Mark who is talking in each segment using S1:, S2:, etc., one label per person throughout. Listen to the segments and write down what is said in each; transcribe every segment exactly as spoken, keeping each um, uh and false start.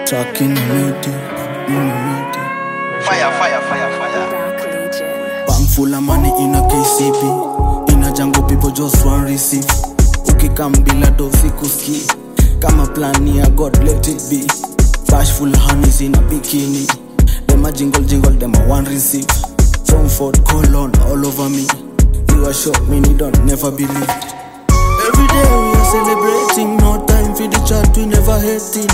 S1: Track in the meeting, in the meeting.
S2: Fire, fire, fire, fire.
S1: Bank full of money in a K C B. In a jungle people just want receive. Ukikam bila dosi kuski. Kama plan ya God let it be. Bash full of honeys in a bikini. Them a jingle jingle, them a one receive. From Ford colon all over me. You are shocked, me you don't never believe. Every day we are celebrating. No time for the chat, we never hating.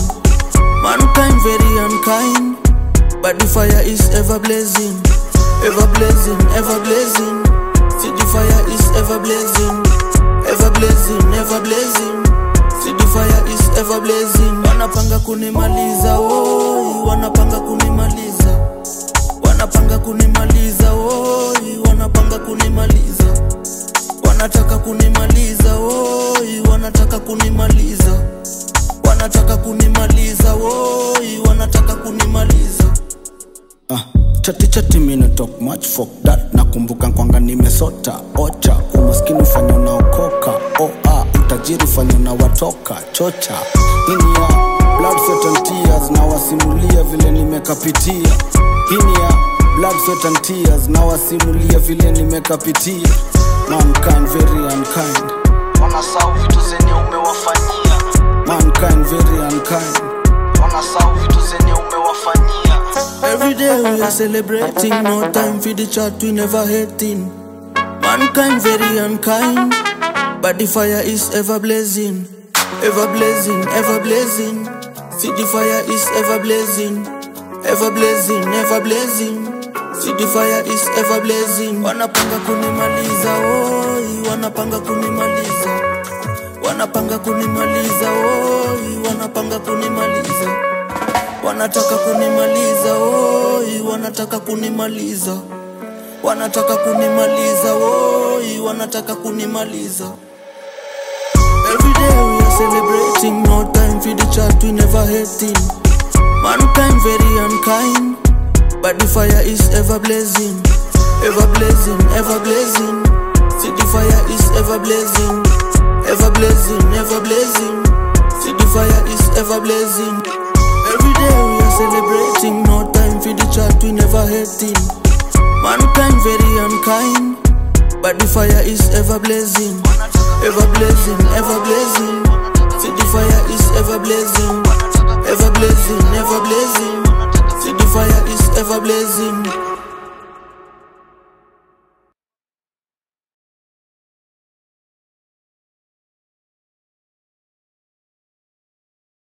S1: Mankind very unkind, but the fire is ever blazing. Ever blazing, ever blazing. See the fire is ever blazing. Ever blazing, ever blazing. See the fire is ever blazing. Wanapanga kunimaliza, oi, wanapanga kunimaliza. Wanapanga kunimaliza, oi, wanapanga kunimaliza. Wanataka kunimaliza, oi, wanataka kunimaliza. Wanataka kunimaliza, woi, wanataka kunimaliza. Ah, chati chati mina talk much, fuck that. Nakumbuka kwanga nimesota, ocha. Umaskini ufanya unaokoka, oh ah. Utajiri ufanya unawatoka, chocha. Hini ya blood, sweat and tears. Na wasimulia vile nimekapitia. Hini ya blood, sweat and tears. Na wasimulia vile nimekapitia. Mankind very unkind.
S2: Wanasahau vitu zenye umewafanyia.
S1: Mankind very unkind.
S2: Wanasahau vitu zenye umewafanyia.
S1: Every day we are celebrating. No time for the chat, we never hating. Mankind very unkind, but the fire is ever blazing. Ever blazing, ever blazing. See the fire is ever blazing. Ever blazing, ever blazing. See the fire is ever blazing. Wanapanga kunimaliza, oi, wanapanga kunimaliza. Wanapanga kunimaliza, oi, wanapanga kunimaliza. Wanataka kunimaliza, oi, wanataka kunimaliza. Wanataka kunimaliza, oi, wanataka kunimaliza. Every day we are celebrating. No time for the chat, we never hating. Mankind very unkind, but the fire is ever blazing. Ever blazing, ever blazing. See the fire is ever blazing. Ever blazing, ever blazing. See the fire is ever blazing. Every day we are celebrating. No time for the chat, we never hating. Mankind very unkind, but the fire is ever blazing. Ever blazing, ever blazing. See the fire is ever blazing. Ever blazing, ever blazing. See the fire is ever blazing.